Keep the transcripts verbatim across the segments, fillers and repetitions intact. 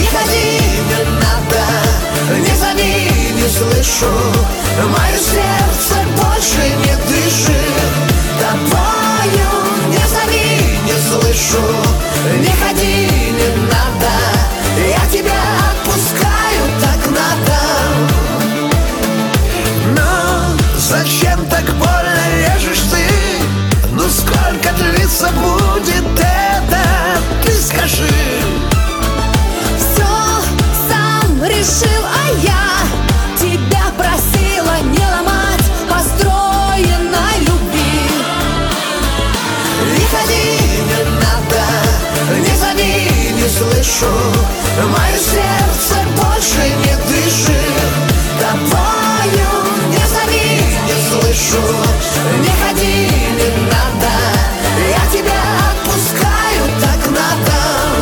ходи, не надо, не зови, не слышу. Мое сердце больше не дышит тобою. Не зови, не слышу. Не ходи, не надо, я тебя отпускаю, так надо. Но зачем так больно режешь ты? Ну сколько длиться будет это? Ты скажи. Все сам решил, а я тебя просила не ломать построенной любви. Не ходи, не надо, не зови, не слышу. Мое сердце больше не дышит тобою. Не зови, не слышу. Не ходи, не надо, я тебя отпускаю, так надо.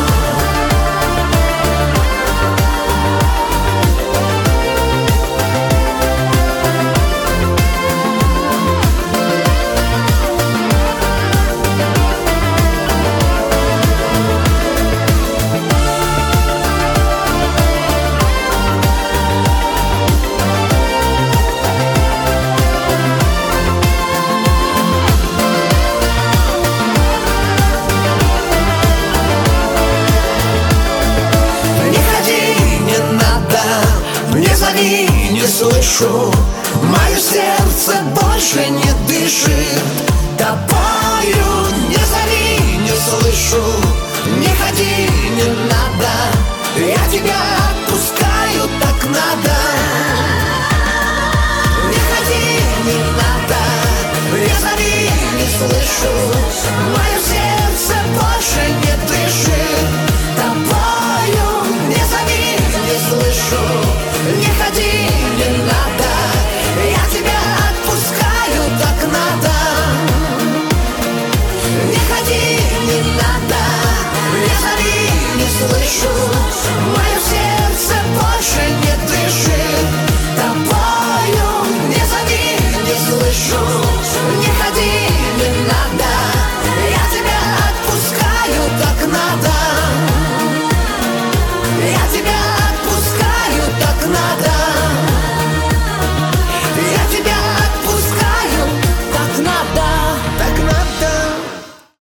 Не слышу, мое сердце больше не дышит тобою. Не зови, не слышу. Не ходи, не надо,